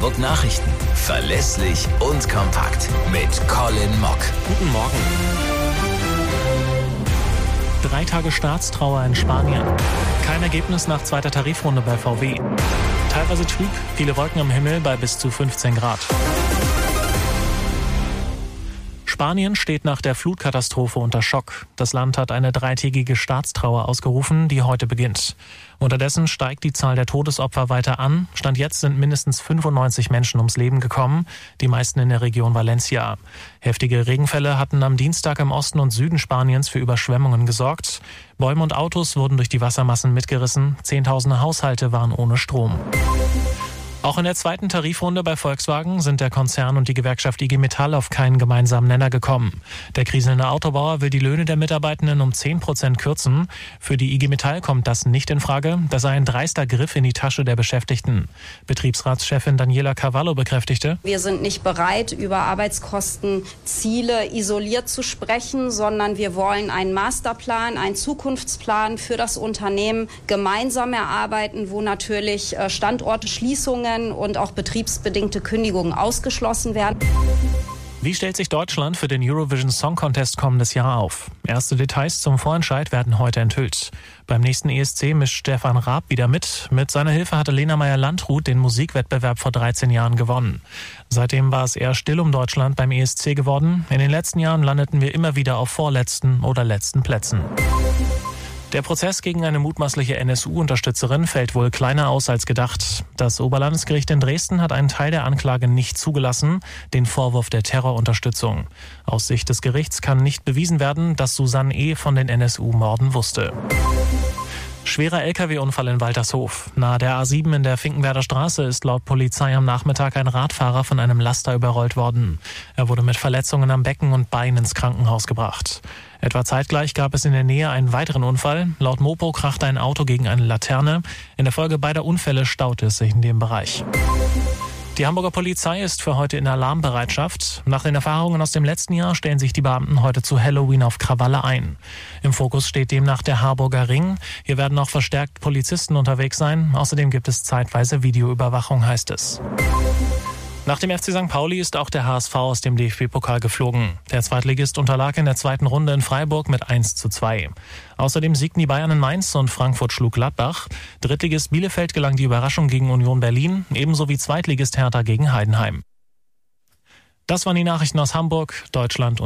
Hamburg Nachrichten. Verlässlich und kompakt mit Colin Mock. Guten Morgen. 3 Tage Staatstrauer in Spanien. Kein Ergebnis nach zweiter Tarifrunde bei VW. Teilweise trüb, viele Wolken am Himmel bei bis zu 15 Grad. Spanien steht nach der Flutkatastrophe unter Schock. Das Land hat eine 3-tägige Staatstrauer ausgerufen, die heute beginnt. Unterdessen steigt die Zahl der Todesopfer weiter an. Stand jetzt sind mindestens 95 Menschen ums Leben gekommen, die meisten in der Region Valencia. Heftige Regenfälle hatten am Dienstag im Osten und Süden Spaniens für Überschwemmungen gesorgt. Bäume und Autos wurden durch die Wassermassen mitgerissen. Zehntausende Haushalte waren ohne Strom. Auch in der zweiten Tarifrunde bei Volkswagen sind der Konzern und die Gewerkschaft IG Metall auf keinen gemeinsamen Nenner gekommen. Der kriselnde Autobauer will die Löhne der Mitarbeitenden um 10% kürzen. Für die IG Metall kommt das nicht in Frage. Das sei ein dreister Griff in die Tasche der Beschäftigten. Betriebsratschefin Daniela Cavallo bekräftigte: Wir sind nicht bereit, über Arbeitskostenziele isoliert zu sprechen, sondern wir wollen einen Masterplan, einen Zukunftsplan für das Unternehmen gemeinsam erarbeiten, wo natürlich Standortschließungen und auch betriebsbedingte Kündigungen ausgeschlossen werden. Wie stellt sich Deutschland für den Eurovision Song Contest kommendes Jahr auf? Erste Details zum Vorentscheid werden heute enthüllt. Beim nächsten ESC mischt Stefan Raab wieder mit. Mit seiner Hilfe hatte Lena Meyer-Landrut den Musikwettbewerb vor 13 Jahren gewonnen. Seitdem war es eher still um Deutschland beim ESC geworden. In den letzten Jahren landeten wir immer wieder auf vorletzten oder letzten Plätzen. Der Prozess gegen eine mutmaßliche NSU-Unterstützerin fällt wohl kleiner aus als gedacht. Das Oberlandesgericht in Dresden hat einen Teil der Anklage nicht zugelassen, den Vorwurf der Terrorunterstützung. Aus Sicht des Gerichts kann nicht bewiesen werden, dass Susanne E. von den NSU-Morden wusste. Schwerer Lkw-Unfall in Waltershof. Nahe der A7 in der Finkenwerder Straße ist laut Polizei am Nachmittag ein Radfahrer von einem Laster überrollt worden. Er wurde mit Verletzungen am Becken und Bein ins Krankenhaus gebracht. Etwa zeitgleich gab es in der Nähe einen weiteren Unfall. Laut Mopo krachte ein Auto gegen eine Laterne. In der Folge beider Unfälle staute es sich in dem Bereich. Die Hamburger Polizei ist für heute in Alarmbereitschaft. Nach den Erfahrungen aus dem letzten Jahr stellen sich die Beamten heute zu Halloween auf Krawalle ein. Im Fokus steht demnach der Harburger Ring. Hier werden auch verstärkt Polizisten unterwegs sein. Außerdem gibt es zeitweise Videoüberwachung, heißt es. Nach dem FC St. Pauli ist auch der HSV aus dem DFB-Pokal geflogen. Der Zweitligist unterlag in der zweiten Runde in Freiburg mit 1:2. Außerdem siegten die Bayern in Mainz und Frankfurt schlug Gladbach. Drittligist Bielefeld gelang die Überraschung gegen Union Berlin, ebenso wie Zweitligist Hertha gegen Heidenheim. Das waren die Nachrichten aus Hamburg, Deutschland und